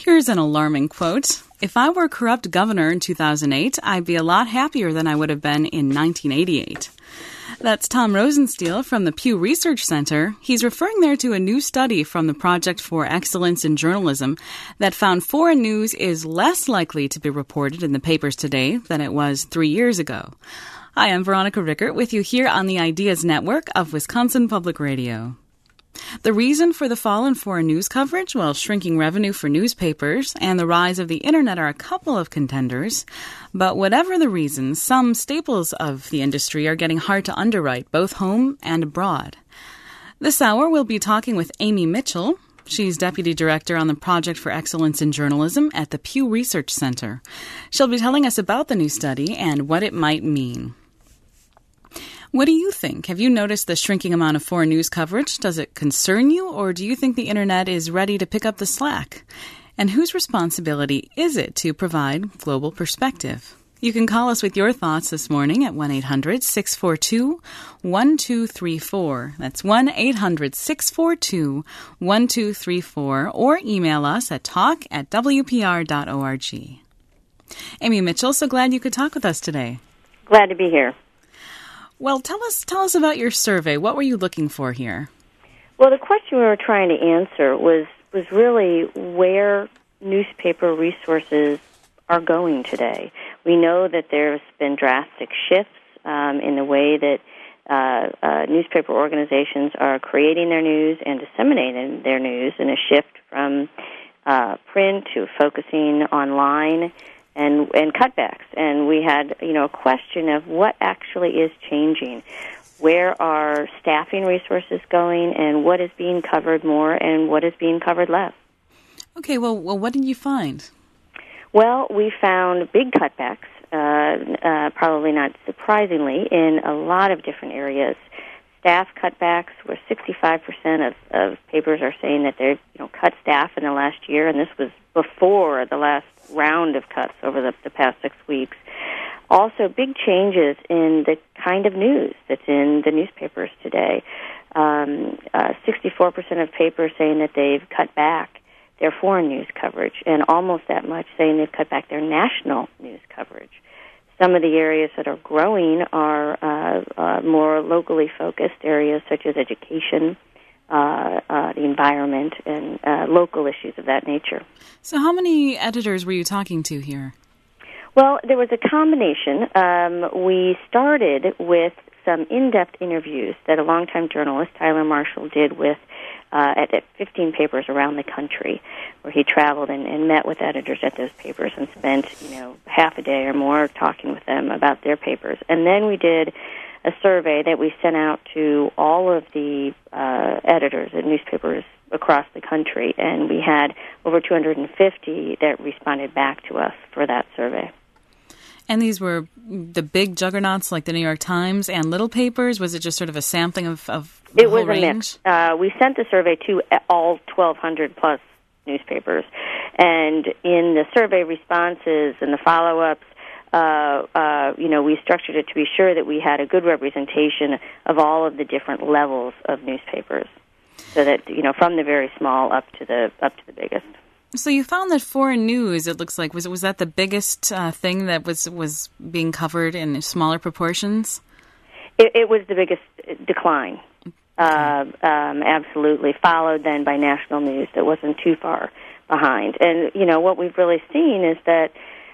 Here's an alarming quote. If I were a corrupt governor in 2008, I'd be a lot happier than I would have been in 1988. That's Tom Rosenstiel from the Pew Research Center. He's referring there to a new study from the Project for Excellence in Journalism that found foreign news is less likely to be reported in the papers today than it was 3 years ago. Hi, I'm Veronica Rickert with you here on the Ideas Network of Wisconsin Public Radio. The reason for the fall in foreign news coverage? Well, shrinking revenue for newspapers and the rise of the internet are a couple of contenders. But whatever the reasons, some staples of the industry are getting hard to underwrite, both home and abroad. This hour, we'll be talking with Amy Mitchell. She's Deputy Director on the Project for Excellence in Journalism at the Pew Research Center. She'll be telling us about the new study and what it might mean. What do you think? Have you noticed the shrinking amount of foreign news coverage? Does it concern you, or do you think the internet is ready to pick up the slack? And whose responsibility is it to provide global perspective? You can call us with your thoughts this morning at 1-800-642-1234. That's 1-800-642-1234, or email us at talk@wpr.org. Amy Mitchell, so glad you could talk with us today. Glad to be here. Well, tell us about your survey. What were you looking for here? Well, the question we were trying to answer was really where newspaper resources are going today. We know that there's been drastic shifts in the way that newspaper organizations are creating their news and disseminating their news, in a shift from print to focusing online and cutbacks. And we had, a question of what actually is changing. Where are staffing resources going, and what is being covered more and what is being covered less? Okay, well, what did you find? Well, we found big cutbacks, probably not surprisingly, in a lot of different areas. Staff cutbacks, where 65% of papers are saying that they've cut staff in the last year, and this was before the last round of cuts over the past 6 weeks. Also, big changes in the kind of news that's in the newspapers today. 64% of papers saying that they've cut back their foreign news coverage, and almost that much saying they've cut back their national news coverage. Some of the areas that are growing are more locally focused areas such as education, the environment, and local issues of that nature. So how many editors were you talking to here? Well, there was a combination. We started with some in-depth interviews that a longtime journalist, Tyler Marshall, did with at 15 papers around the country, where he traveled and met with editors at those papers and spent, half a day or more talking with them about their papers. And then we did a survey that we sent out to all of the editors at newspapers across the country, and we had over 250 that responded back to us for that survey. And these were the big juggernauts like the New York Times and little papers? Was it just sort of a sampling of the It whole was a range? mix. We sent the survey to all 1,200-plus newspapers, and in the survey responses and the follow-ups, we structured it to be sure that we had a good representation of all of the different levels of newspapers, so that from the very small up to the biggest. So you found that foreign news, it looks like, was that the biggest thing that was being covered in smaller proportions? It was the biggest decline, absolutely, followed then by national news that wasn't too far behind. And, what we've really seen is that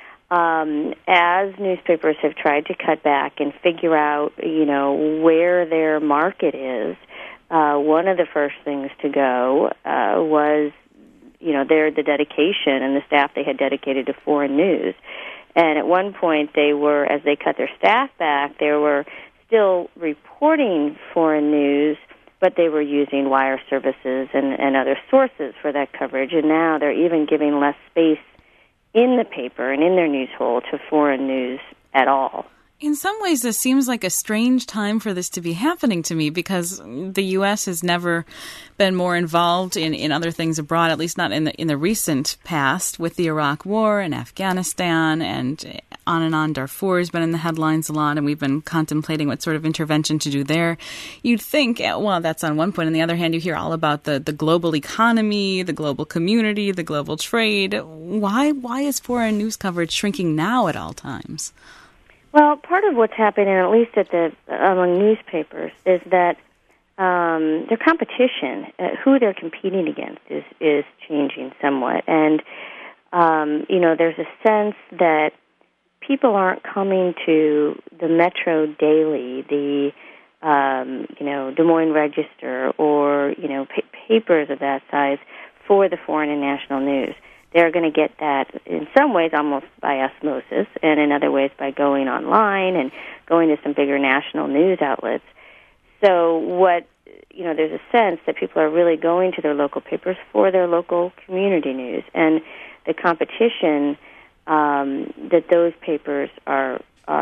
as newspapers have tried to cut back and figure out, where their market is, one of the first things to go was the dedication and the staff they had dedicated to foreign news. And at one point as they cut their staff back, they were still reporting foreign news, but they were using wire services and other sources for that coverage. And now they're even giving less space in the paper and in their news hole to foreign news at all. In some ways, this seems like a strange time for this to be happening to me, because the U.S. has never been more involved in other things abroad, at least not in the recent past, with the Iraq War and Afghanistan and on and on. Darfur has been in the headlines a lot, and we've been contemplating what sort of intervention to do there. You'd think, well, that's on one point. On the other hand, you hear all about the global economy, the global community, the global trade. Why is foreign news coverage shrinking now at all times? Well, part of what's happening, at least among newspapers, is that their competition, who they're competing against, is changing somewhat. And, there's a sense that people aren't coming to the Metro Daily, the, Des Moines Register, or, papers of that size for the foreign and national news. They're going to get that in some ways almost by osmosis, and in other ways by going online and going to some bigger national news outlets. So there's a sense that people are really going to their local papers for their local community news, and the competition that those papers are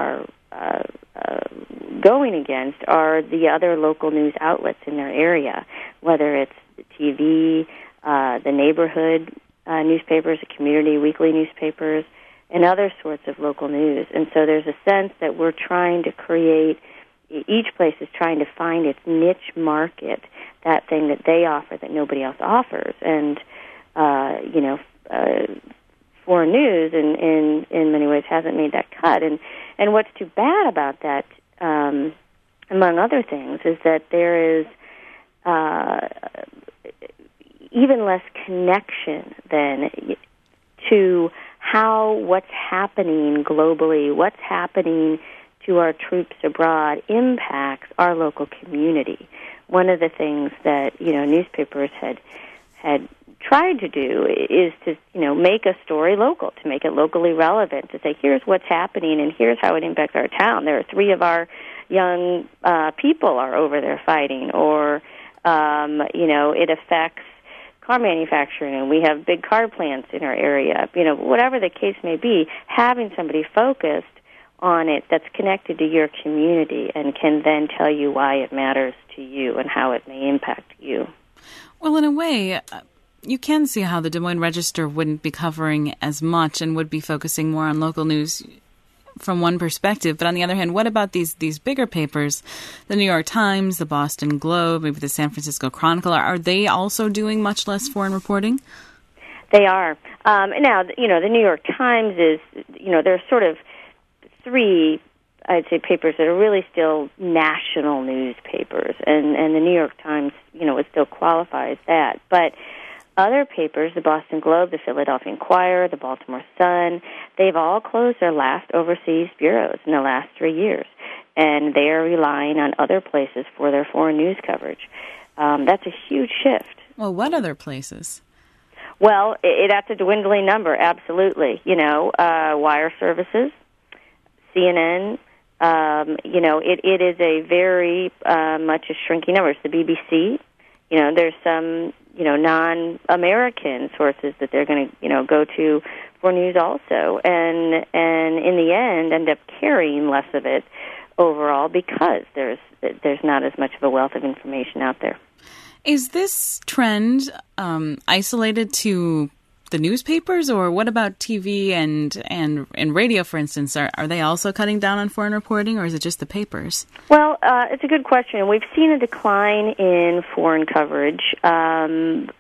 going against are the other local news outlets in their area, whether it's the TV, the neighborhood newspapers, the community weekly newspapers, and other sorts of local news. And so there's a sense that we're trying to create, each place is trying to find its niche market, that thing that they offer that nobody else offers. And, foreign news in many ways hasn't made that cut. And what's too bad about that, among other things, is that there is even less connection then to what's happening globally, what's happening to our troops abroad impacts our local community. One of the things that, newspapers had tried to do is to, make a story local, to make it locally relevant, to say, here's what's happening and here's how it impacts our town. There are 3 of our young people are over there fighting, or, it affects car manufacturing, and we have big car plants in our area. Whatever the case may be, having somebody focused on it that's connected to your community and can then tell you why it matters to you and how it may impact you. Well, in a way, you can see how the Des Moines Register wouldn't be covering as much and would be focusing more on local news from one perspective. But on the other hand, what about these bigger papers, the New York Times, the Boston Globe, maybe the San Francisco Chronicle? Are they also doing much less foreign reporting? They are. Now, the New York Times is, there are sort of 3, I'd say, papers that are really still national newspapers, and the New York Times, it still qualifies that. But other papers, the Boston Globe, the Philadelphia Inquirer, the Baltimore Sun, they've all closed their last overseas bureaus in the last 3 years, and they are relying on other places for their foreign news coverage. That's a huge shift. Well, what other places? Well, that's a dwindling number, absolutely. Wire services, CNN, it is a very much a shrinking number. It's the BBC. There's some, non-American sources that they're going to, go to for news also. And in the end, end up carrying less of it overall because there's not as much of a wealth of information out there. Is this trend isolated to the newspapers, or what about TV and radio, for instance? Are they also cutting down on foreign reporting, or is it just the papers? Well, it's a good question. We've seen a decline in foreign coverage in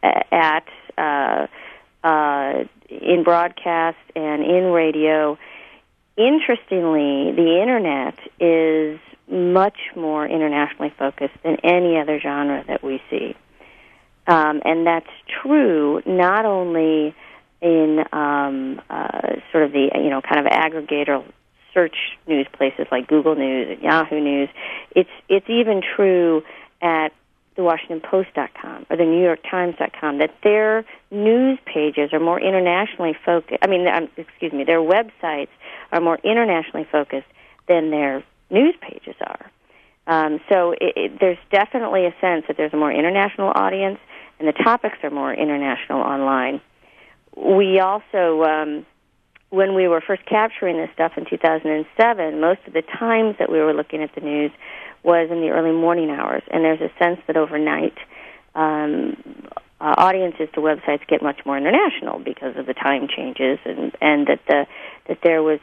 broadcast and in radio. Interestingly, the Internet is much more internationally focused than any other genre that we see. And that's true not only in sort of the, kind of aggregator search news places like Google News and Yahoo News. It's even true at the WashingtonPost.com or the NewYorkTimes.com that their news pages are more internationally focused. Their websites are more internationally focused than their news pages are. So there's definitely a sense that there's a more international audience, and the topics are more international online. We also, when we were first capturing this stuff in 2007, most of the times that we were looking at the news was in the early morning hours, and there's a sense that overnight audiences to websites get much more international because of the time changes, and that there was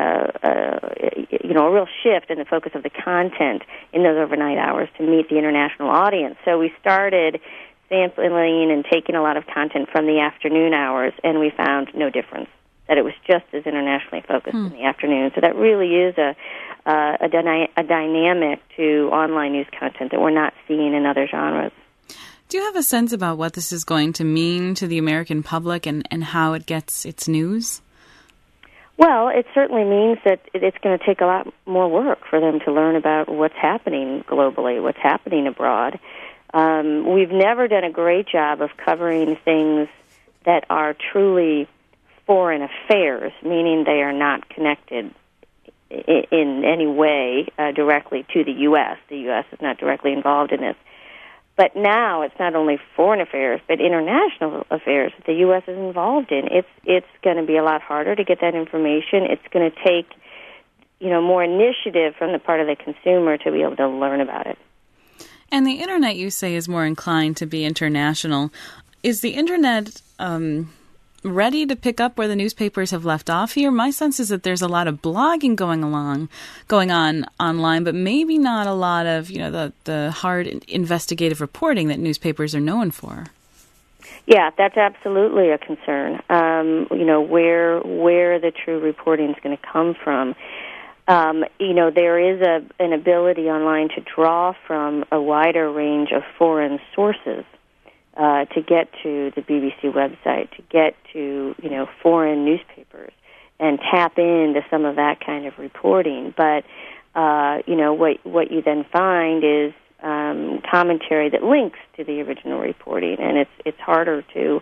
a real shift in the focus of the content in those overnight hours to meet the international audience. So we started sampling and taking a lot of content from the afternoon hours, and we found no difference, that it was just as internationally focused in the afternoon. So that really is a dynamic to online news content that we're not seeing in other genres. Do you have a sense about what this is going to mean to the American public and how it gets its news? Well, it certainly means that it's going to take a lot more work for them to learn about what's happening globally, what's happening abroad. We've never done a great job of covering things that are truly foreign affairs, meaning they are not connected in any way directly to the U.S. The U.S. is not directly involved in this. But now it's not only foreign affairs, but international affairs that the U.S. is involved in. It's going to be a lot harder to get that information. It's going to take, more initiative from the part of the consumer to be able to learn about it. And the Internet, you say, is more inclined to be international. Is the Internet ready to pick up where the newspapers have left off here? My sense is that there's a lot of blogging going on online, but maybe not a lot of, the hard investigative reporting that newspapers are known for. Yeah, that's absolutely a concern. Where the true reporting is going to come from. There is an ability online to draw from a wider range of foreign sources to get to the BBC website, to get to, foreign newspapers and tap into some of that kind of reporting. But, what you then find is commentary that links to the original reporting, and it's harder to,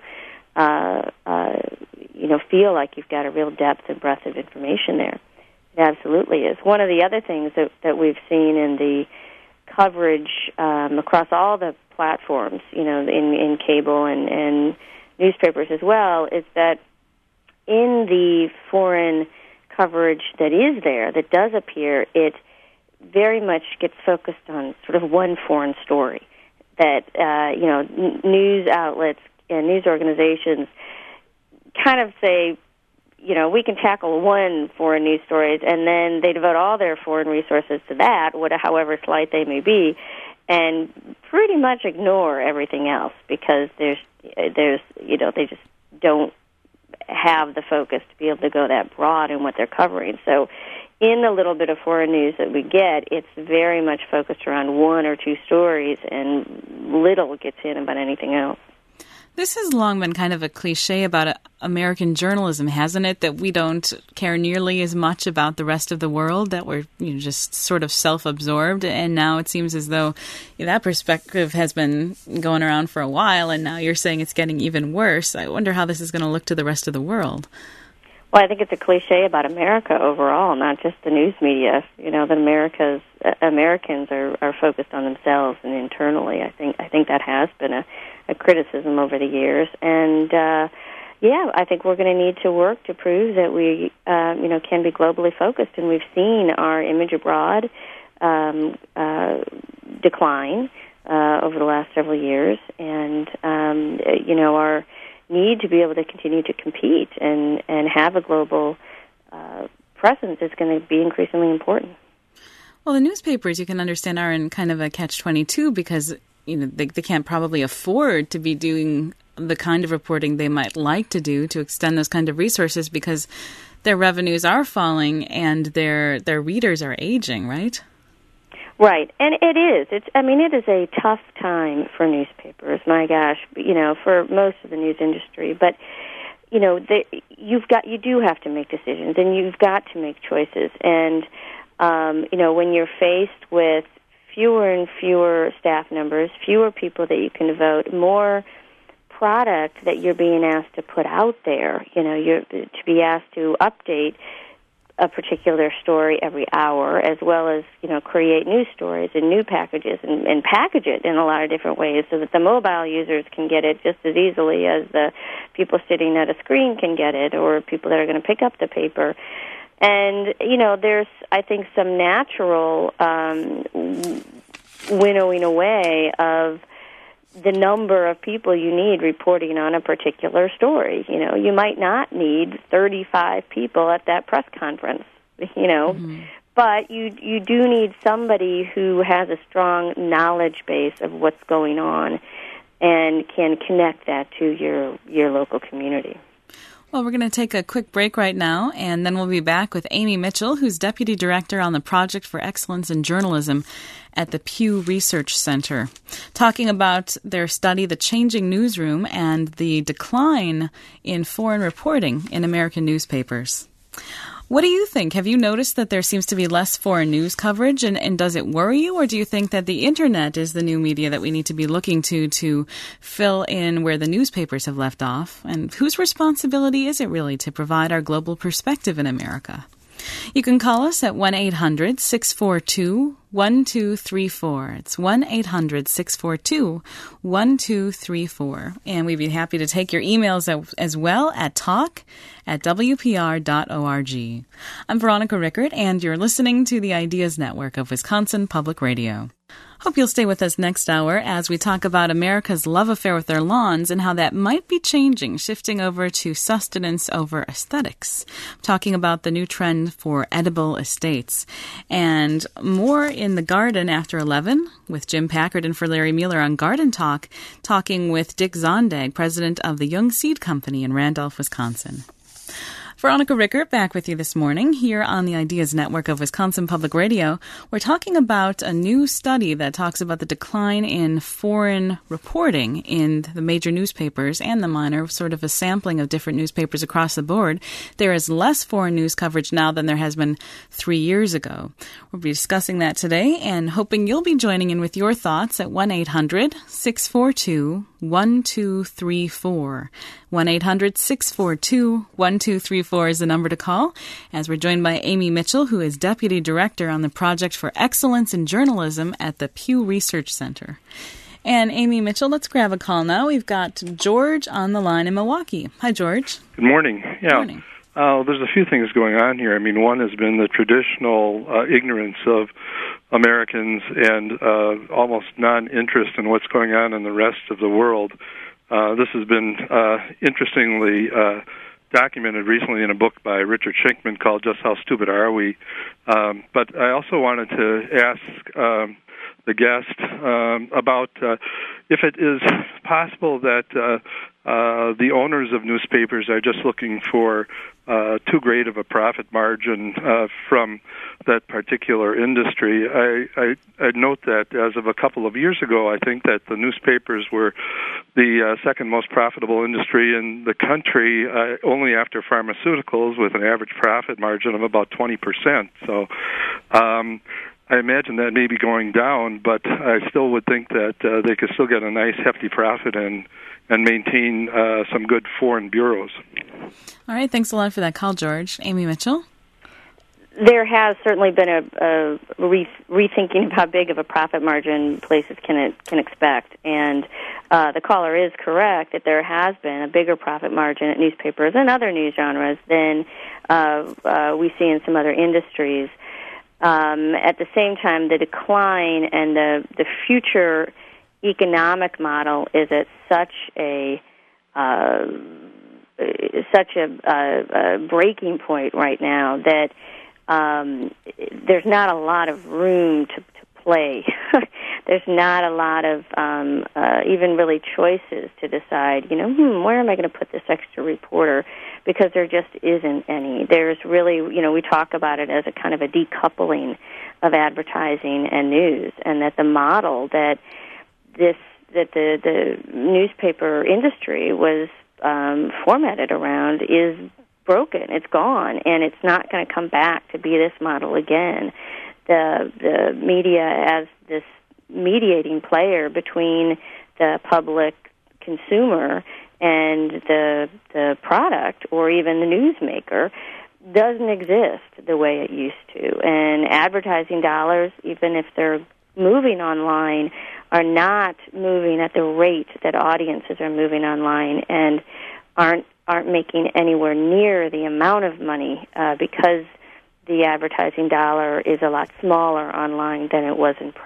feel like you've got a real depth and breadth of information there. It absolutely is. One of the other things that we've seen in the coverage across all the platforms, in cable and newspapers as well, is that in the foreign coverage that is there, that does appear, it very much gets focused on sort of one foreign story. That, news outlets and news organizations kind of say, we can tackle one foreign news story, and then they devote all their foreign resources to that, however slight they may be, and pretty much ignore everything else because they just don't have the focus to be able to go that broad in what they're covering. So in the little bit of foreign news that we get, it's very much focused around one or two stories, and little gets in about anything else. This has long been kind of a cliche about American journalism, hasn't it? That we don't care nearly as much about the rest of the world, that we're just sort of self-absorbed. And now it seems as though that perspective has been going around for a while, and now you're saying it's getting even worse. I wonder how this is going to look to the rest of the world. Well, I think it's a cliche about America overall, not just the news media. That Americans are focused on themselves and internally. I think that has been a criticism over the years, and I think we're going to need to work to prove that we can be globally focused, and we've seen our image abroad decline over the last several years, and our need to be able to continue to compete and have a global presence is going to be increasingly important. Well, the newspapers, you can understand, are in kind of a catch-22 because they can't probably afford to be doing the kind of reporting they might like to do to extend those kind of resources because their revenues are falling and their readers are aging, right? Right, and it is. It is a tough time for newspapers. My gosh, for most of the news industry. But you do have to make decisions, and you've got to make choices. And when you're faced with fewer and fewer staff numbers, fewer people that you can devote, more product that you're being asked to put out there. You're to be asked to update a particular story every hour, as well as, create new stories and new packages and package it in a lot of different ways so that the mobile users can get it just as easily as the people sitting at a screen can get it, or people that are going to pick up the paper. And, there's, I think, some natural winnowing away of the number of people you need reporting on a particular story. You might not need 35 people at that press conference, but you do need somebody who has a strong knowledge base of what's going on and can connect that to your local community. Well, we're going to take a quick break right now, and then we'll be back with Amy Mitchell, who's Deputy Director on the Project for Excellence in Journalism at the Pew Research Center, talking about their study, The Changing Newsroom, and the decline in foreign reporting in American newspapers. What do you think? Have you noticed that there seems to be less foreign news coverage, and does it worry you, or do you think that the Internet is the new media that we need to be looking to fill in where the newspapers have left off? And whose responsibility is it really to provide our global perspective in America? You can call us at 1-800-642-1234. It's 1-800-642-1234. And we'd be happy to take your emails as well at talk@wpr.org. I'm Veronica Rickert, and you're listening to the Ideas Network of Wisconsin Public Radio. Hope you'll stay with us next hour as we talk about America's love affair with their lawns and how that might be changing, shifting over to sustenance over aesthetics. Talking about the new trend for edible estates. And more in the garden after 11 with Jim Packard and for Larry Mueller on Garden Talk, talking with Dick Zondag, president of the Young Seed Company in Randolph, Wisconsin. Veronica Rickert back with you this morning here on the Ideas Network of Wisconsin Public Radio. We're talking about a new study that talks about the decline in foreign reporting in the major newspapers and the minor, sort of a sampling of different newspapers across the board. There is less foreign news coverage now than there has been 3 years ago. We'll be discussing that today and hoping you'll be joining in with your thoughts at 1-800-642-1234. 1-800-642-1234 is the number to call, as we're joined by Amy Mitchell, who is Deputy Director on the Project for Excellence in Journalism at the Pew Research Center. And Amy Mitchell, let's grab a call now. We've got George on the line in Milwaukee. Hi, George. Good morning. Yeah. Good morning. There's a few things going on here. I mean, one has been the traditional ignorance of Americans and almost non-interest in what's going on in the rest of the world. This has been interestingly documented recently in a book by Richard Schenkman called Just How Stupid Are We? But I also wanted to ask the guest about if it is possible that the owners of newspapers are just looking for too great of a profit margin from that particular industry. I note that as of a couple of years ago, I think that the newspapers were the second most profitable industry in the country, only after pharmaceuticals, with an average profit margin of about 20%. So I imagine that may be going down, but I still would think that they could still get a nice hefty profit and maintain some good foreign bureaus. All right, thanks a lot for that call, George. Amy Mitchell? There has certainly been a rethinking of how big of a profit margin places can expect, and the caller is correct that there has been a bigger profit margin at newspapers and other news genres than we see in some other industries. At the same time, the decline and the future economic model is at such a breaking point right now that there's not a lot of room to play. There's not a lot of even really choices to decide, where am I going to put this extra reporter? Because there just isn't any. There's really, we talk about it as a kind of a decoupling of advertising and news, and that the model that the newspaper industry was formatted around is broken. It's gone, and it's not going to come back to be this model again. The media as this mediating player between the public consumer and the product, or even the newsmaker, doesn't exist the way it used to. And advertising dollars, even if they're moving online, are not moving at the rate that audiences are moving online, and aren't making anywhere near the amount of money because the advertising dollar is a lot smaller online than it was in print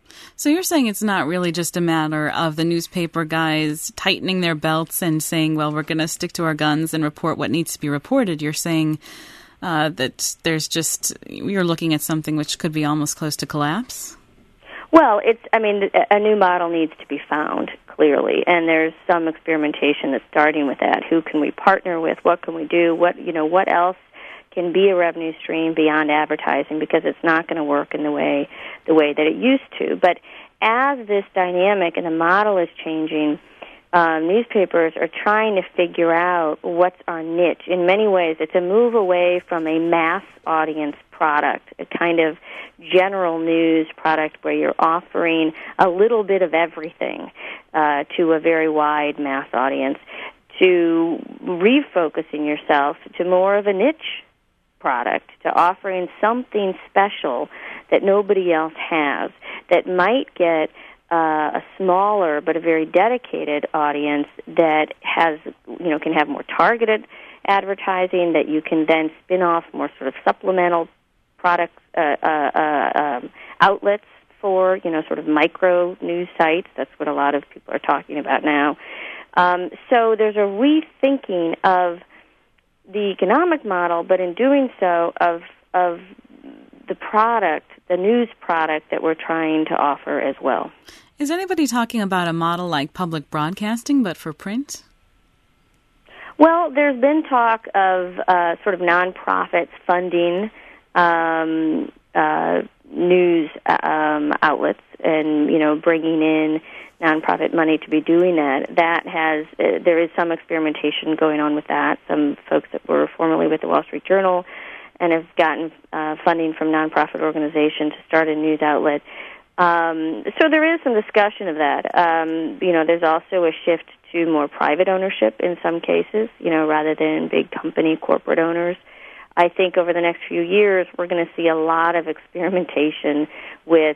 So you're saying it's not really just a matter of the newspaper guys tightening their belts and saying, well, we're going to stick to our guns and report what needs to be reported. You're saying that you're looking at something which could be almost close to collapse? Well, a new model needs to be found, clearly, and there's some experimentation that's starting with that. Who can we partner with? What can we do? What else can be a revenue stream beyond advertising, because it's not going to work in the way that it used to. But as this dynamic and the model is changing, newspapers are trying to figure out what's our niche. In many ways, it's a move away from a mass audience product, a kind of general news product where you're offering a little bit of everything to a very wide mass audience, to refocusing yourself to more of a niche product, to offering something special that nobody else has, that might get a smaller but a very dedicated audience that has, can have more targeted advertising, that you can then spin off more sort of supplemental product outlets for, sort of micro news sites. That's what a lot of people are talking about now. So there's a rethinking of the economic model, but in doing so, of the product, the news product that we're trying to offer as well. Is anybody talking about a model like public broadcasting, but for print? Well, there's been talk of sort of nonprofits funding news outlets, and bringing in nonprofit money to be doing that. There is some experimentation going on with that. Some folks that were formerly with the Wall Street Journal and have gotten funding from nonprofit organizations to start a news outlet. So there is some discussion of that. There's also a shift to more private ownership in some cases, rather than big company corporate owners. I think over the next few years we're going to see a lot of experimentation with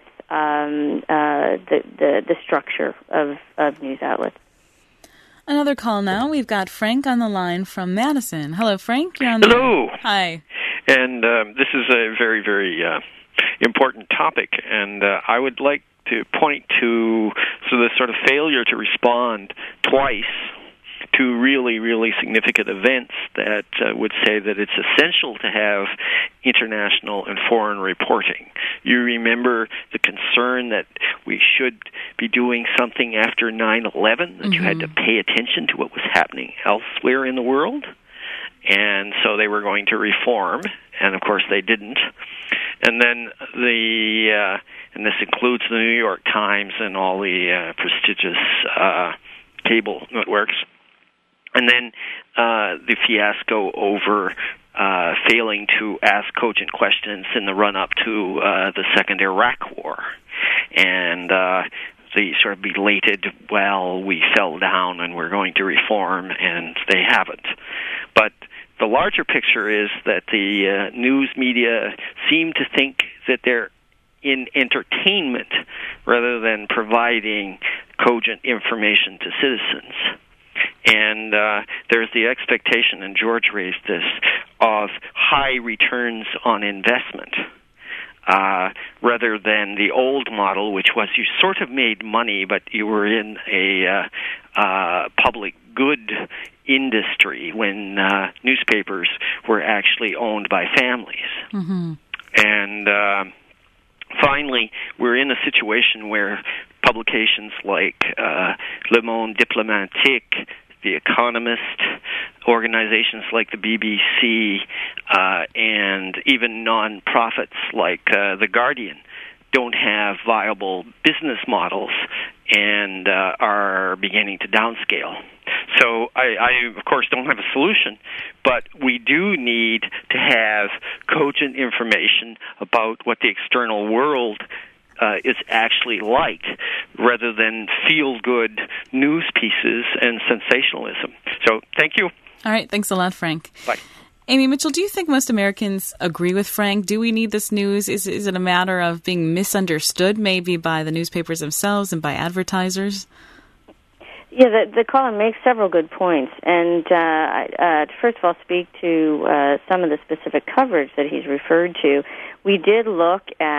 the structure of news outlets. Another call now. We've got Frank on the line from Madison. Hello, Frank. You're on the line. Hi. And this is a very, very important topic, and I would like to point to the sort of failure to respond twice to really, really significant events that would say that it's essential to have international and foreign reporting. You remember the concern that we should be doing something after 9/11, that you had to pay attention to what was happening elsewhere in the world, and so they were going to reform, and of course they didn't. And then and this includes the New York Times and all the prestigious cable networks. And then the fiasco over failing to ask cogent questions in the run-up to the second Iraq War. And the sort of belated, well, we fell down and we're going to reform, and they haven't. But the larger picture is that the news media seem to think that they're in entertainment rather than providing cogent information to citizens. And there's the expectation, and George raised this, of high returns on investment, rather than the old model, which was you sort of made money, but you were in a public good industry when newspapers were actually owned by families. Mm-hmm. And finally, we're in a situation where publications like Le Monde Diplomatique, The Economist, organizations like the BBC, and even non-profits like The Guardian don't have viable business models and are beginning to downscale. So I, of course, don't have a solution, but we do need to have cogent information about what the external world is actually like, rather than feel-good news pieces and sensationalism. So thank you. All right. Thanks a lot, Frank. Bye. Amy Mitchell, do you think most Americans agree with Frank? Do we need this news? Is it a matter of being misunderstood maybe by the newspapers themselves and by advertisers? Yeah, the caller makes several good points. And first of all, speak to some of the specific coverage that he's referred to. We did look at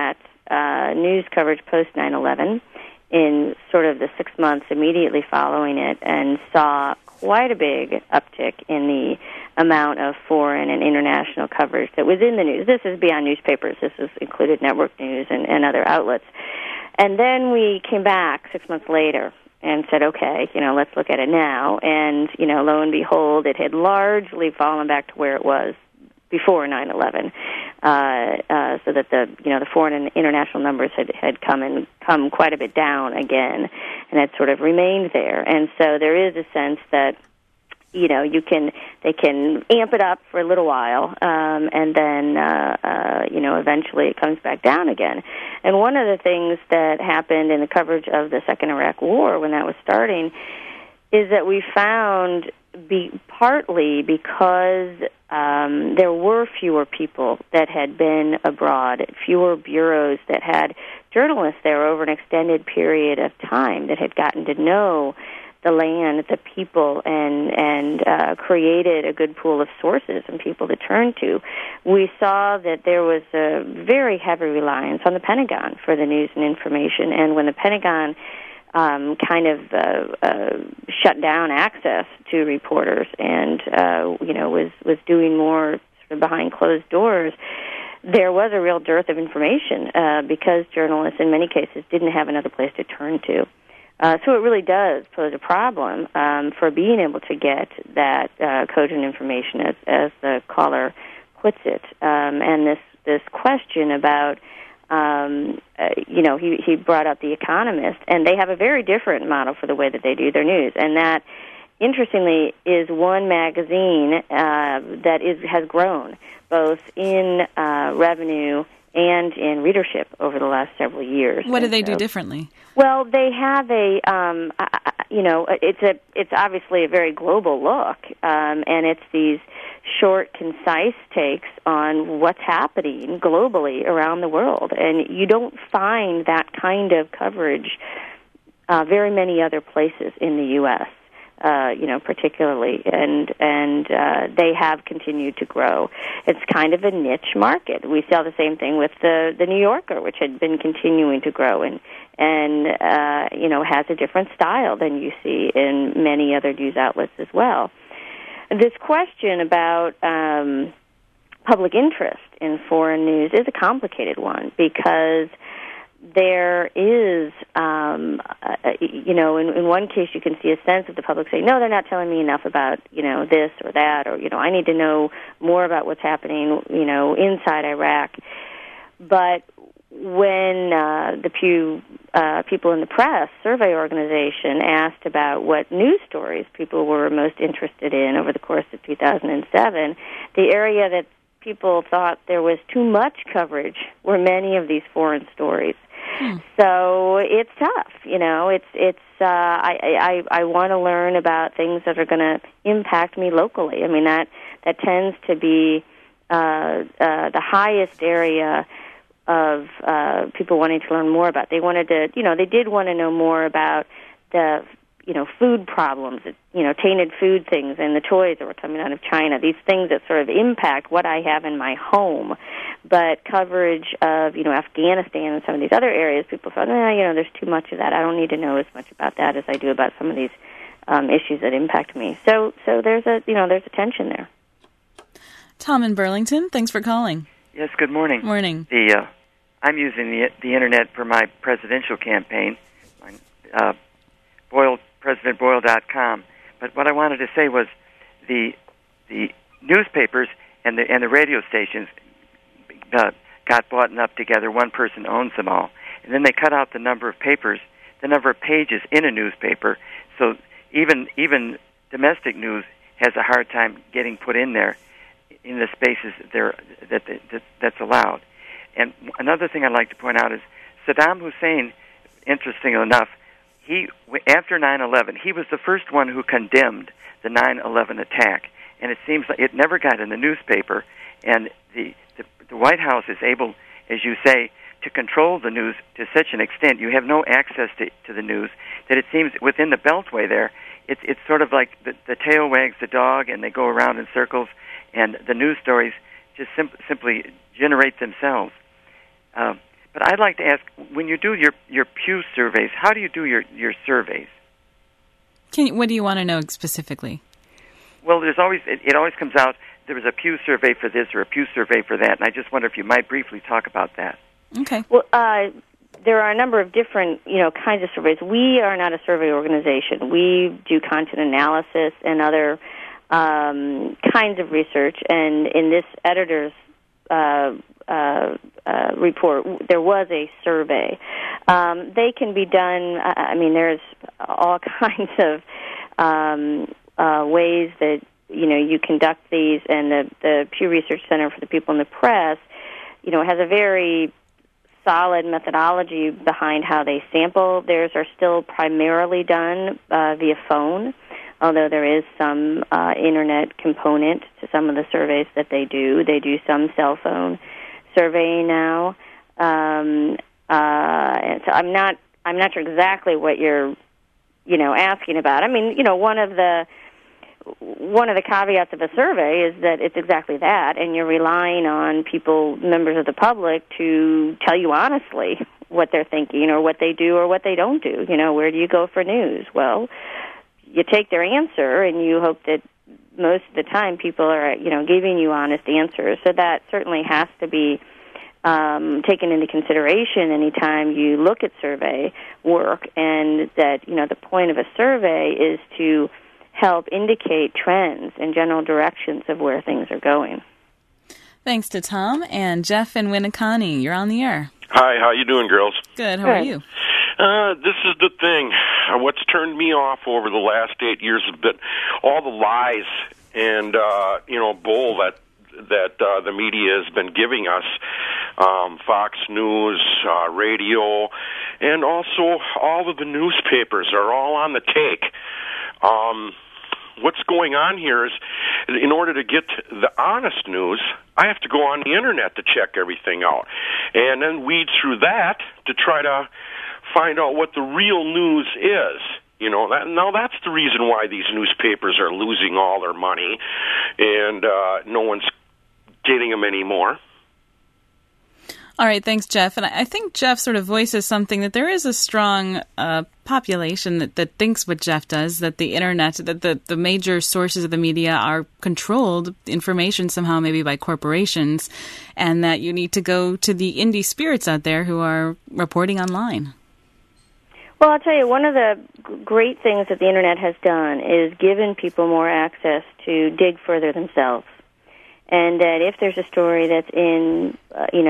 news coverage post 9/11 in sort of the 6 months immediately following it, and saw quite a big uptick in the amount of foreign and international coverage that was in the news. This is beyond newspapers. This has included network news and other outlets. And then we came back 6 months later and said, okay, let's look at it now. And, lo and behold, it had largely fallen back to where it was before 9/11, so that the foreign and international numbers had come quite a bit down again, and had sort of remained there. And so there is a sense that they can amp it up for a little while, and then eventually it comes back down again. And one of the things that happened in the coverage of the Second Iraq War when that was starting is that we found, partly because there were fewer people that had been abroad, fewer bureaus that had journalists there over an extended period of time that had gotten to know the land, the people, and created a good pool of sources and people to turn to. We saw that there was a very heavy reliance on the Pentagon for the news and information, and when the Pentagon shut down access to reporters and was doing more sort of behind closed doors, there was a real dearth of information because journalists in many cases didn't have another place to turn to. So it really does pose a problem for being able to get that cogent information, as the caller puts it. And this question about he brought up The Economist, and they have a very different model for the way that they do their news. And that, interestingly, is one magazine that has grown both in revenue and in readership over the last several years. What do they do differently? Well, they have it's obviously a very global look, and it's these short, concise takes on what's happening globally around the world. And you don't find that kind of coverage very many other places in the U.S., particularly, and they have continued to grow. It's kind of a niche market. We saw the same thing with the New Yorker, which had been continuing to grow and has a different style than you see in many other news outlets as well. This question about public interest in foreign news is a complicated one because there is, in one case you can see a sense of the public saying, no, they're not telling me enough about, this or that, or, I need to know more about what's happening, inside Iraq. But when the Pew People in the Press survey organization asked about what news stories people were most interested in over the course of 2007, the area that people thought there was too much coverage were many of these foreign stories. So it's tough, I want to learn about things that are going to impact me locally. I mean, that tends to be the highest area of people wanting to learn more about. They wanted to, they did want to know more about the, food problems, tainted food things and the toys that were coming out of China, these things that sort of impact what I have in my home. But coverage of, Afghanistan and some of these other areas, people thought, there's too much of that. I don't need to know as much about that as I do about some of these issues that impact me. So there's a tension there. Tom in Burlington, thanks for calling. Yes, good morning. Morning. I'm using the Internet for my presidential campaign, PresidentBoyle.com. But what I wanted to say was the newspapers and the radio stations got bought up together. One person owns them all. And then they cut out the number of papers, the number of pages in a newspaper. So even domestic news has a hard time getting put in there in the spaces that's allowed. And another thing I'd like to point out is Saddam Hussein, interestingly enough, after 9/11, he was the first one who condemned the 9/11 attack. And it seems like it never got in the newspaper. And the White House is able, as you say, to control the news to such an extent. You have no access to the news that it seems within the Beltway there, it's sort of like the tail wags the dog and they go around in circles, and the news stories just simply generate themselves. But I'd like to ask, when you do your Pew surveys, how do you do your surveys? What do you want to know specifically? Well, there's always it always comes out there was a Pew survey for this or a Pew survey for that, and I just wonder if you might briefly talk about that. Okay. Well, there are a number of different, kinds of surveys. We are not a survey organization. We do content analysis and other kinds of research. And in this editor's report, there was a survey. They can be done. There's all kinds of ways that you conduct these, and the Pew Research Center for the People in the Press, has a very solid methodology behind how they sample. Theirs are still primarily done via phone, although there is some internet component to some of the surveys that they do. They do some cell phone surveying now, and so I'm not sure exactly what you're asking about. One of the caveats of a survey is that it's exactly that, and you're relying on members of the public, to tell you honestly what they're thinking or what they do or what they don't do. Where do you go for news? Well, you take their answer, and you hope that most of the time people are, giving you honest answers. So that certainly has to be taken into consideration anytime you look at survey work, and that, the point of a survey is to help indicate trends and general directions of where things are going. Thanks to Tom. And Jeff in Winneconne, you're on the air. Hi, how you doing, girls? Good. How are you? This is the thing. What's turned me off over the last 8 years has been all the lies and bull that the media has been giving us. Fox News, radio, and also all of the newspapers are all on the take. What's going on here is, in order to get the honest news, I have to go on the internet to check everything out, and then weed through that to try to find out what the real news is. Now that's the reason why these newspapers are losing all their money, and no one's getting them anymore. All right, thanks, Jeff. And I think Jeff sort of voices something, that there is a strong population that thinks what Jeff does, that the internet, that the major sources of the media are controlled information somehow, maybe by corporations, and that you need to go to the indie spirits out there who are reporting online. Well, I'll tell you, one of the great things that the internet has done is given people more access to dig further themselves. And that if there's a story that's in,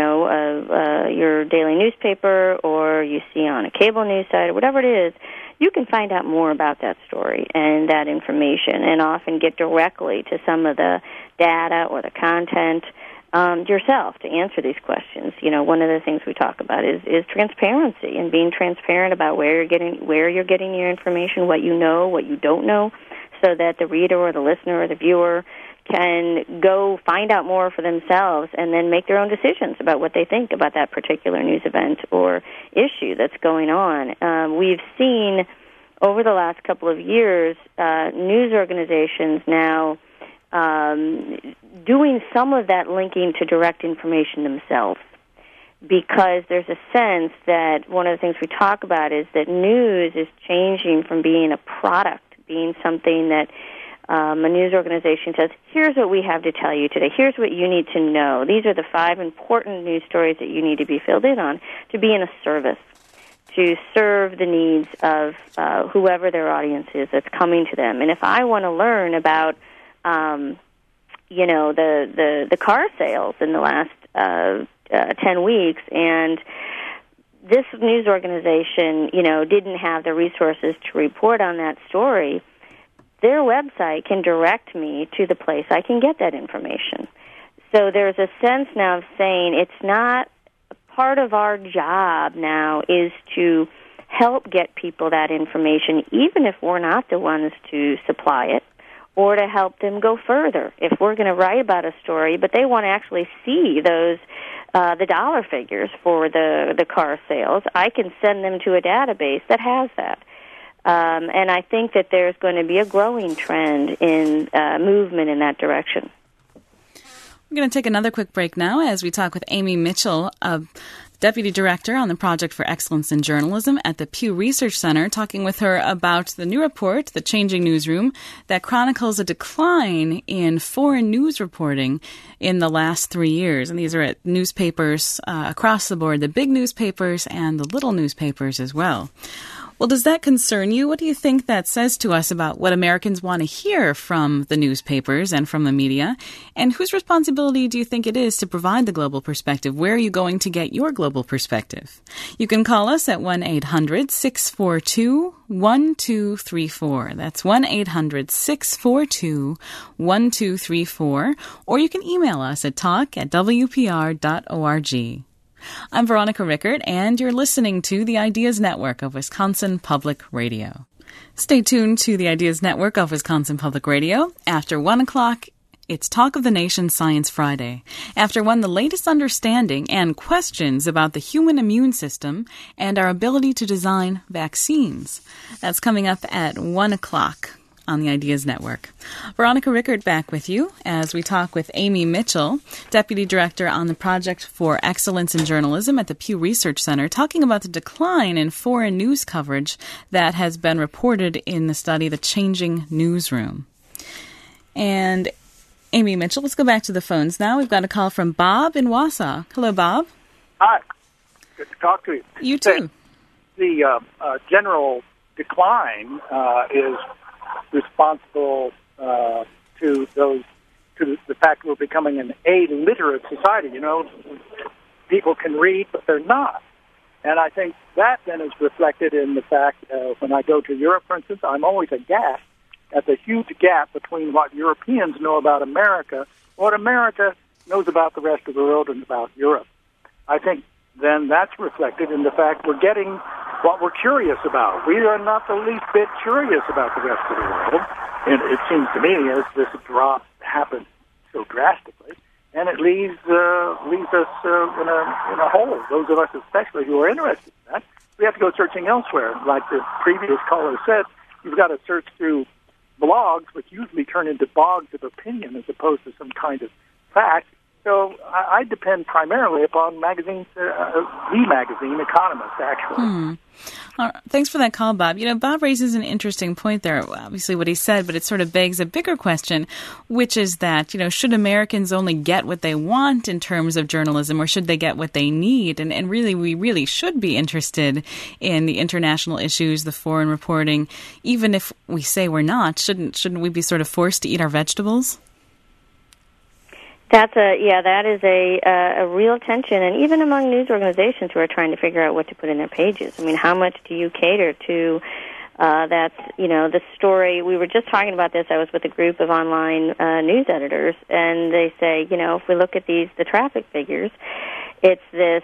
your daily newspaper, or you see on a cable news site or whatever it is, you can find out more about that story and that information, and often get directly to some of the data or the content yourself to answer these questions. One of the things we talk about is transparency, and being transparent about where you're getting your information, what you know, what you don't know, so that the reader or the listener or the viewer can go find out more for themselves and then make their own decisions about what they think about that particular news event or issue that's going on. We've seen over the last couple of years news organizations now doing some of that linking to direct information themselves, because there's a sense that one of the things we talk about is that news is changing from being a product, being something that a news organization says, here's what we have to tell you today. Here's what you need to know. These are the 5 important news stories that you need to be filled in on, to be in a service, to serve the needs of whoever their audience is that's coming to them. And if I want to learn about, the car sales in the last 10 weeks, and this news organization, didn't have the resources to report on that story, their website can direct me to the place I can get that information. So there's a sense now of saying it's not part of our job now is to help get people that information, even if we're not the ones to supply it, or to help them go further. If we're going to write about a story, but they want to actually see those the dollar figures for the car sales, I can send them to a database that has that. And I think that there's going to be a growing trend in movement in that direction. We're going to take another quick break now as we talk with Amy Mitchell, Deputy Director on the Project for Excellence in Journalism at the Pew Research Center, talking with her about the new report, The Changing Newsroom, that chronicles a decline in foreign news reporting in the last 3 years. And these are at newspapers across the board, the big newspapers and the little newspapers as well. Well, does that concern you? What do you think that says to us about what Americans want to hear from the newspapers and from the media? And whose responsibility do you think it is to provide the global perspective? Where are you going to get your global perspective? You can call us at 1-800-642-1234. That's 1-800-642-1234. Or you can email us at talk@wpr.org. I'm Veronica Rickert, and you're listening to the Ideas Network of Wisconsin Public Radio. Stay tuned to the Ideas Network of Wisconsin Public Radio. After 1 o'clock, it's Talk of the Nation Science Friday. After 1, the latest understanding and questions about the human immune system and our ability to design vaccines. That's coming up at 1 o'clock. On the Ideas Network. Veronica Rickert back with you as we talk with Amy Mitchell, Deputy Director on the Project for Excellence in Journalism at the Pew Research Center, talking about the decline in foreign news coverage that has been reported in the study, The Changing Newsroom. And Amy Mitchell, let's go back to the phones now. We've got a call from Bob in Wausau. Hello, Bob. Hi. Good to talk to you. You too. The general decline is responsible to the fact we're becoming an illiterate society. You know, people can read, but they're not. And I think that then is reflected in the fact when I go to Europe, for instance, I'm always aghast at the huge gap between what Europeans know about America, what America knows about the rest of the world and about Europe. I think then that's reflected in the fact we're getting what we're curious about. We are not the least bit curious about the rest of the world. And it seems to me as this drop happened so drastically, and it leaves us in a hole. Those of us especially who are interested in that, we have to go searching elsewhere. Like the previous caller said, you've got to search through blogs, which usually turn into bogs of opinion as opposed to some kind of fact. So I depend primarily upon magazines, the magazine, Economist, actually. Thanks for that call, Bob. You know, Bob raises an interesting point there, obviously what he said, but it sort of begs a bigger question, which is that, you know, should Americans only get what they want in terms of journalism, or should they get what they need? And really, we really should be interested in the international issues, the foreign reporting. Even if we say we're not, shouldn't we be sort of forced to eat our vegetables? That is a real tension, and even among news organizations who are trying to figure out what to put in their pages. I mean, how much do you cater to the story? We were just talking about this. I was with a group of online news editors, and they say, if we look at the traffic figures, it's this,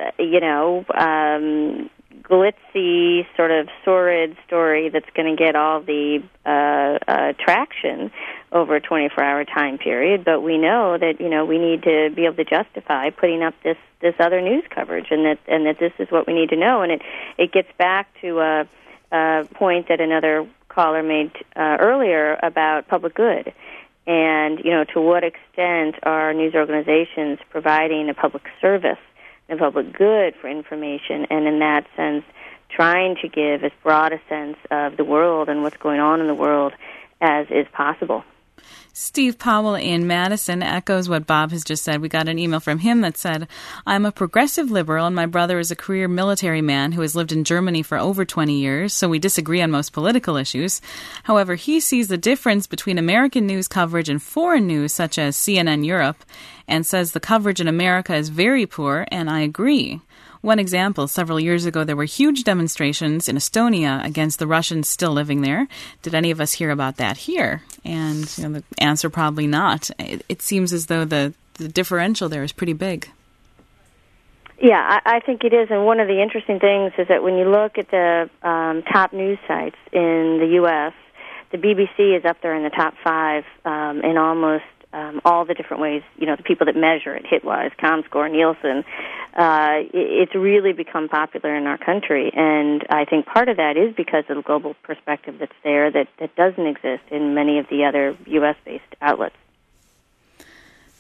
glitzy, sort of sordid story that's going to get all the traction over a 24-hour time period. But we know that we need to be able to justify putting up this other news coverage, and that this is what we need to know. And it gets back to a point that another caller made earlier about public good, and to what extent are news organizations providing a public service and public good for information, and in that sense trying to give as broad a sense of the world and what's going on in the world as is possible. Steve Powell in Madison echoes what Bob has just said. We got an email from him that said, I'm a progressive liberal and my brother is a career military man who has lived in Germany for over 20 years, so we disagree on most political issues. However, he sees the difference between American news coverage and foreign news, such as CNN Europe, and says the coverage in America is very poor, and I agree. One example, several years ago, there were huge demonstrations in Estonia against the Russians still living there. Did any of us hear about that here? And the answer, probably not. It seems as though the differential there is pretty big. Yeah, I think it is. And one of the interesting things is that when you look at the top news sites in the U.S., the BBC is up there in the top 5 in almost all the different ways, the people that measure it, Hitwise, ComScore, Nielsen. It's really become popular in our country, and I think part of that is because of the global perspective that's there that doesn't exist in many of the other U.S.-based outlets.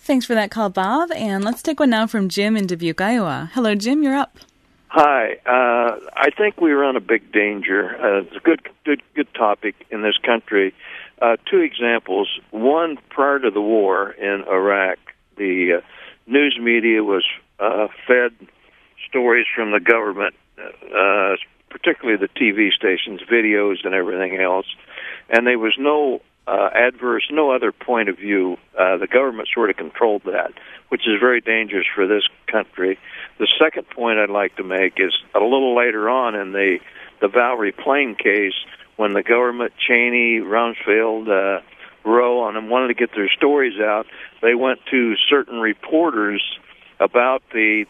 Thanks for that call, Bob. And let's take one now from Jim in Dubuque, Iowa. Hello, Jim. You're up. Hi. I think we run a big danger. It's a good topic in this country. Two examples. One, prior to the war in Iraq, the news media was fed stories from the government, particularly the TV stations, videos and everything else, and there was no no other point of view. The government sort of controlled that, which is very dangerous for this country. The second point I'd like to make is a little later on in the Valerie Plame case, when the government, Cheney, Rumsfeld, Rowe, on them wanted to get their stories out, they went to certain reporters about the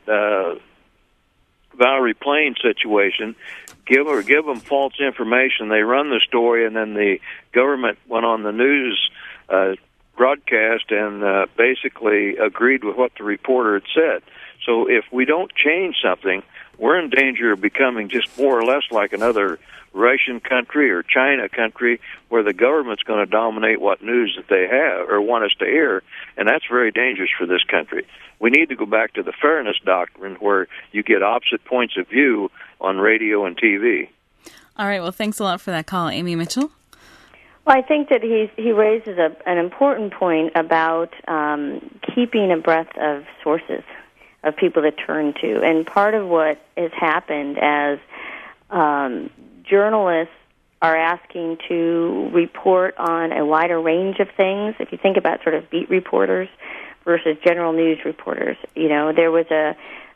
Valerie Plame situation, give them false information. They run the story, and then the government went on the news broadcast and basically agreed with what the reporter had said. So if we don't change something, we're in danger of becoming just more or less like another Russian country or China country, where the government's going to dominate what news that they have or want us to hear, and that's very dangerous for this country. We need to go back to the fairness doctrine, where you get opposite points of view on radio and TV. All right, well, thanks a lot for that call. Amy Mitchell? Well, I think that he raises an important point about keeping a breadth of sources, of people to turn to. And part of what has happened as journalists are asking to report on a wider range of things. If you think about sort of beat reporters versus general news reporters, there was for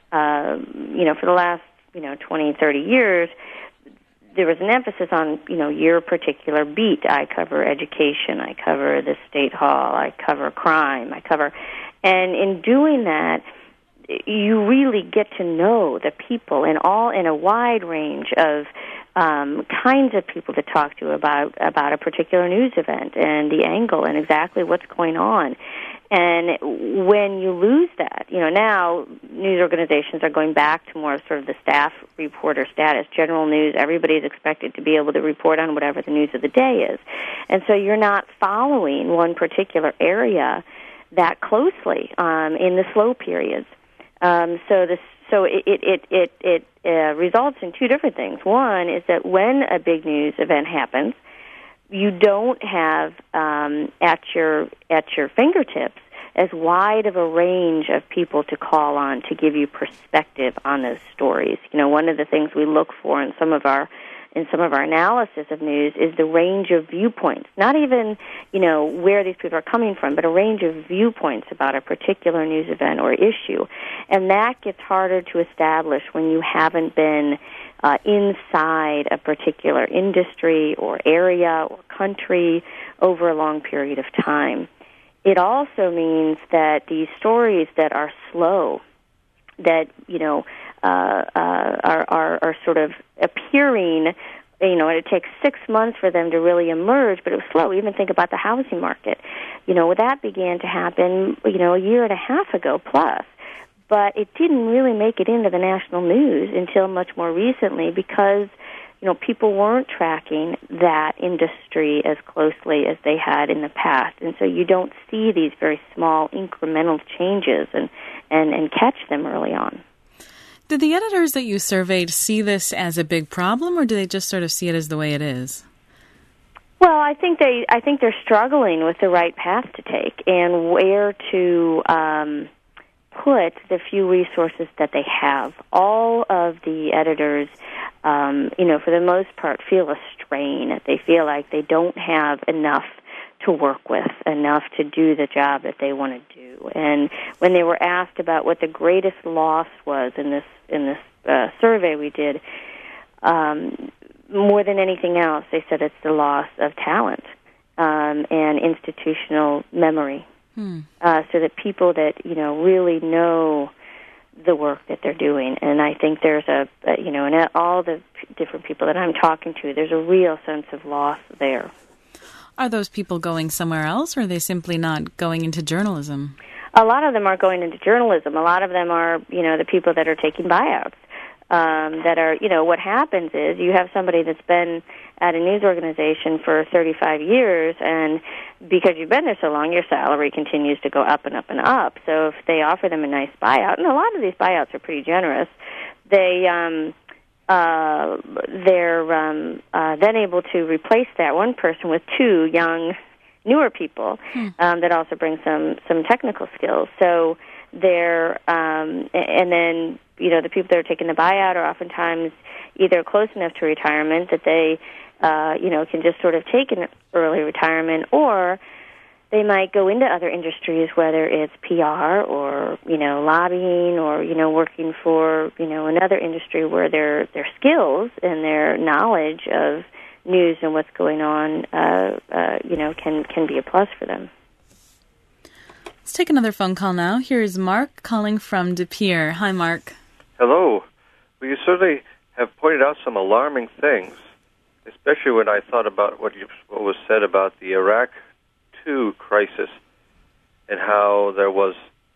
the last, 20, 30 years, there was an emphasis on, your particular beat. I cover education, I cover the state hall, I cover crime, and in doing that, you really get to know the people in a wide range of kinds of people to talk to about a particular news event and the angle and exactly what's going on. And when you lose that, now news organizations are going back to more of sort of the staff reporter status. General news, everybody's expected to be able to report on whatever the news of the day is. And so you're not following one particular area that closely in the slow periods. So it results in two different things. One is that when a big news event happens, you don't have at your fingertips as wide of a range of people to call on to give you perspective on those stories. One of the things we look for in some of our analysis of news is the range of viewpoints. Not even, where these people are coming from, but a range of viewpoints about a particular news event or issue. And that gets harder to establish when you haven't been inside a particular industry or area or country over a long period of time. It also means that these stories that are slow, that, are sort of appearing, and it takes 6 months for them to really emerge, but it was slow. Even think about the housing market. That began to happen, a year and a half ago plus. But it didn't really make it into the national news until much more recently because, people weren't tracking that industry as closely as they had in the past. And so you don't see these very small incremental changes and catch them early on. Did the editors that you surveyed see this as a big problem, or do they just sort of see it as the way it is? Well, I think they're struggling with the right path to take and where to put the few resources that they have. All of the editors, for the most part, feel a strain. They feel like they don't have enough to work with, enough to do the job that they want to do. And when they were asked about what the greatest loss was in this survey we did, more than anything else, they said it's the loss of talent and institutional memory. So that people that really know the work that they're doing, and I think there's and all the different people that I'm talking to, there's a real sense of loss there. Are those people going somewhere else, or are they simply not going into journalism? A lot of them are going into journalism. A lot of them are, the people that are taking buyouts. that are, what happens is you have somebody that's been at a news organization for 35 years, and because you've been there so long, your salary continues to go up and up and up. So if they offer them a nice buyout, and a lot of these buyouts are pretty generous, they're then able to replace that one person with two young, newer people that also bring some technical skills. So they're and then the people that are taking the buyout are oftentimes either close enough to retirement that they can just sort of take an early retirement, or they might go into other industries, whether it's PR or lobbying or working for another industry where their skills and their knowledge of news and what's going on can be a plus for them. Let's take another phone call now. Here's Mark calling from De Pere. Hi, Mark. Hello. Well, you certainly have pointed out some alarming things, especially when I thought about what was said about the Iraq II crisis and how there was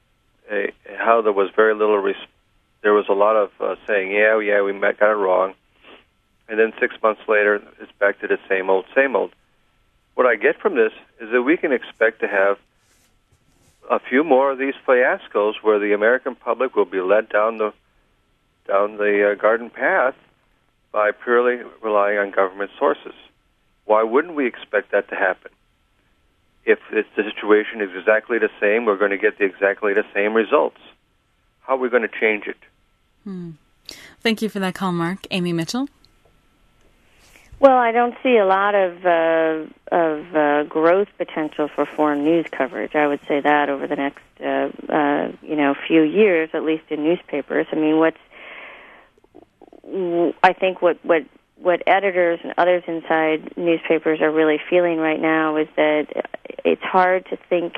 very little. There was a lot of saying, yeah, we got it wrong, and then 6 months later, it's back to the same old, same old. What I get from this is that we can expect to have a few more of these fiascos where the American public will be led down the garden path by purely relying on government sources. Why wouldn't we expect that to happen? If the situation is exactly the same, we're going to get exactly the same results. How are we going to change it? Thank you for that call, Mark. Amy Mitchell? Well, I don't see a lot of growth potential for foreign news coverage. I would say that over the next few years, at least in newspapers. I mean, I think what editors and others inside newspapers are really feeling right now is that it's hard to think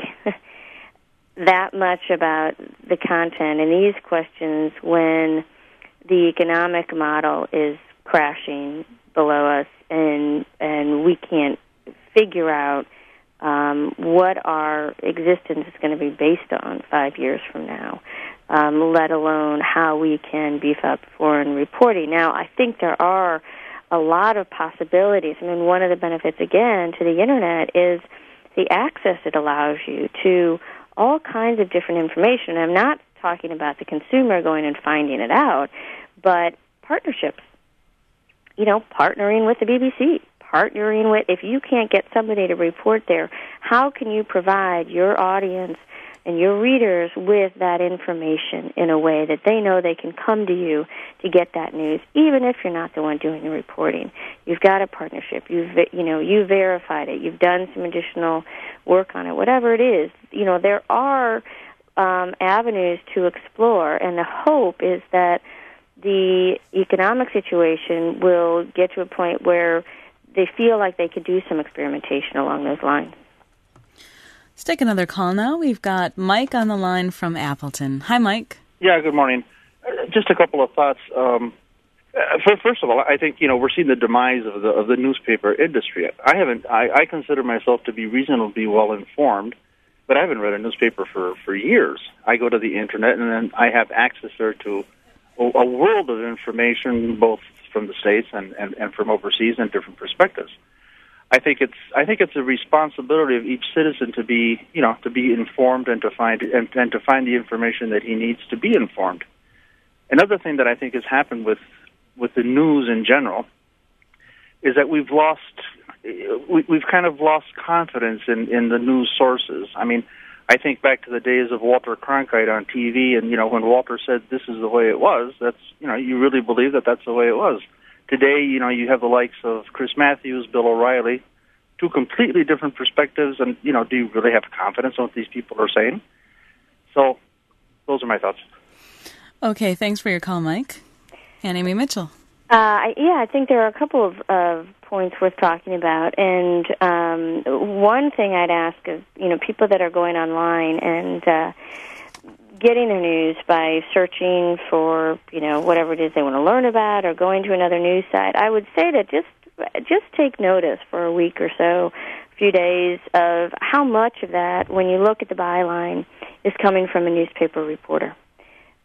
that much about the content and these questions when the economic model is crashing below us, and we can't figure out what our existence is going to be based on 5 years from now, let alone how we can beef up foreign reporting. Now, I think there are a lot of possibilities. I mean, one of the benefits, again, to the Internet is the access it allows you to all kinds of different information. I'm not talking about the consumer going and finding it out, but partnerships. Partnering with the BBC, partnering with, if you can't get somebody to report there, how can you provide your audience and your readers with that information in a way that they know they can come to you to get that news, even if you're not the one doing the reporting? You've got a partnership. You verified it. You've done some additional work on it. Whatever it is, there are avenues to explore, and the hope is that the economic situation will get to a point where they feel like they could do some experimentation along those lines. Let's take another call now. We've got Mike on the line from Appleton. Hi, Mike. Yeah, good morning. Just a couple of thoughts. First of all, I think we're seeing the demise of the newspaper industry. I consider myself to be reasonably well informed, but I haven't read a newspaper for years. I go to the internet, and then I have access there to a world of information, both from the States and from overseas, and different perspectives. I think it's a responsibility of each citizen to be informed and to find the information that he needs to be informed. Another thing that I think has happened with the news in general is that we've kind of lost confidence in the news sources. I mean, I think back to the days of Walter Cronkite on TV, and when Walter said this is the way it was, that's you really believe that that's the way it was. Today, you have the likes of Chris Matthews, Bill O'Reilly, two completely different perspectives, and do you really have confidence in what these people are saying? So, those are my thoughts. Okay, thanks for your call, Mike. And Amy Mitchell. I think there are a couple of points worth talking about, and one thing I'd ask is, people that are going online and getting their news by searching for, whatever it is they want to learn about, or going to another news site. I would say that just take notice for a week or so, a few days, of how much of that, when you look at the byline, is coming from a newspaper reporter.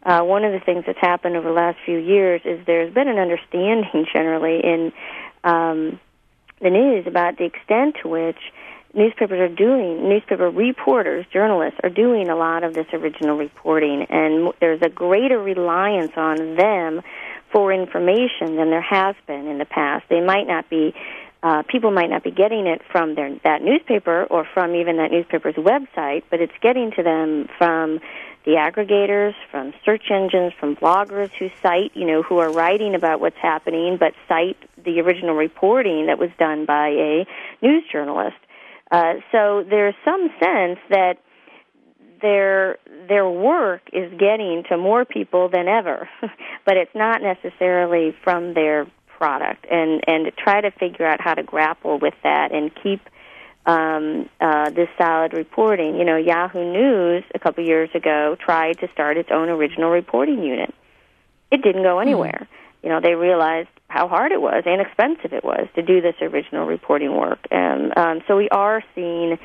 one of the things that's happened over the last few years is there's been an understanding generally in the news about the extent to which newspaper reporters, journalists, are doing a lot of this original reporting, and there's a greater reliance on them for information than there has been in the past. They might not be, people might not be getting it from that newspaper or from even that newspaper's website, but it's getting to them from the aggregators, from search engines, from bloggers who cite, who are writing about what's happening, but cite the original reporting that was done by a news journalist. So there's some sense that their work is getting to more people than ever, but it's not necessarily from their product. And to try to figure out how to grapple with that and keep this solid reporting. Yahoo News a couple years ago tried to start its own original reporting unit. It didn't go anywhere. They realized how hard it was and expensive it was to do this original reporting work. And so we are seeing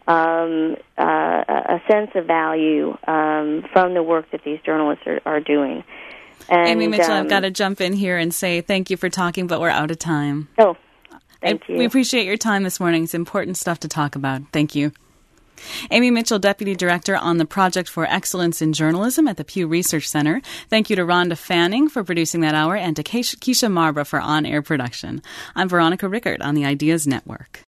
a sense of value from the work that these journalists are doing. And, Amy Mitchell, I've got to jump in here and say thank you for talking, but we're out of time. Oh, thank you. We appreciate your time this morning. It's important stuff to talk about. Thank you. Amy Mitchell, Deputy Director on the Project for Excellence in Journalism at the Pew Research Center. Thank you to Rhonda Fanning for producing that hour and to Keisha Marbra for on-air production. I'm Veronica Rickert on the Ideas Network.